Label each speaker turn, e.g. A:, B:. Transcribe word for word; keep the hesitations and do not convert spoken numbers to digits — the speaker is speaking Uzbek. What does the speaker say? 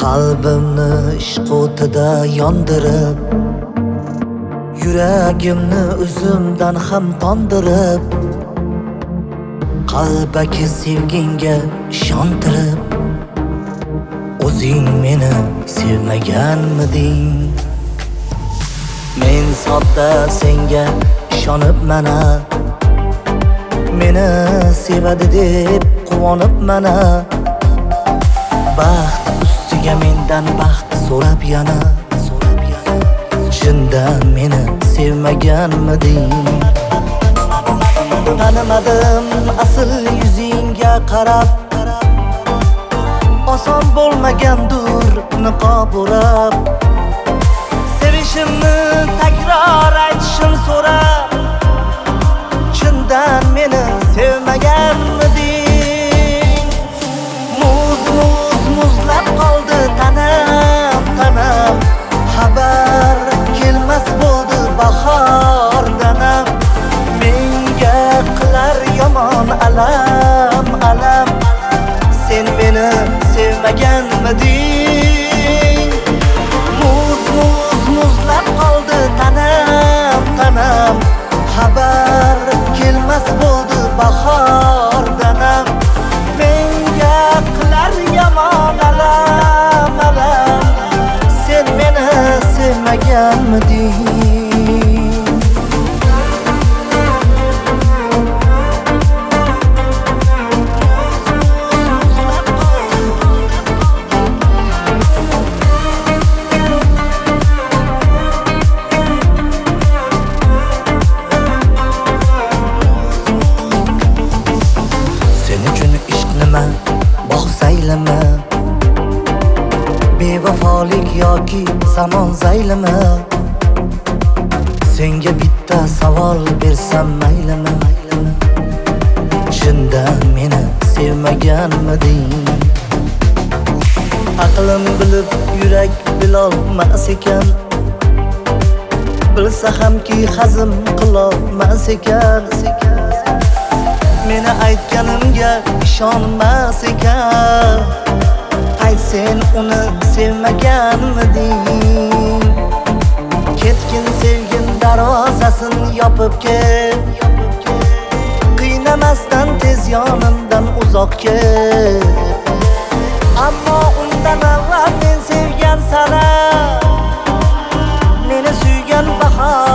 A: Qalbimni ishq o'tida yondirib, yuragimni o'zimdan ham tondirib, qalbaki sevginga ishontirib, o'zing meni sevmaganmiding? Men sodda senga ishonib mana, meni sevadi deb quvonib mana, baxt ustiga mendan baxt so'rab yana, chindan meni sevmaganmiding? Tanimadim asl yuzingga qarab, oson bo'lmagandur niqob o'rab, sevishimni takror aytishim so'rab, chindan meni sevmaganmiding? Muz muz muzlab qoldi tanam tanam, xabar kelmas bo'ldi bahordanam, menga qilar yomon alam alam, sen meni sevmaganmiding? Muz muz muzlab qoldi tanam tanam, xabar kelmas bo'ldi bahordanam, menga qilar yomon alam alam, sen meni sevmaganmiding? Saylama, bevafolik yoki zamon zaylimi? Senga bitta savol bersam maylimi? Chindan meni sevmaganmiding? Aqlim bilib yurak bilolmas ekan, bilsa hamki hazm qilolmas ekan, meni aytganimga ishonmas ekan, ayt sen uni sevmaganmiding? Ketgin sevgin darvozasin yopib ket, qiynamasdan tez yonimdan uzoq ket. Ammo undan avval men sevgan sana, meni suygan bahor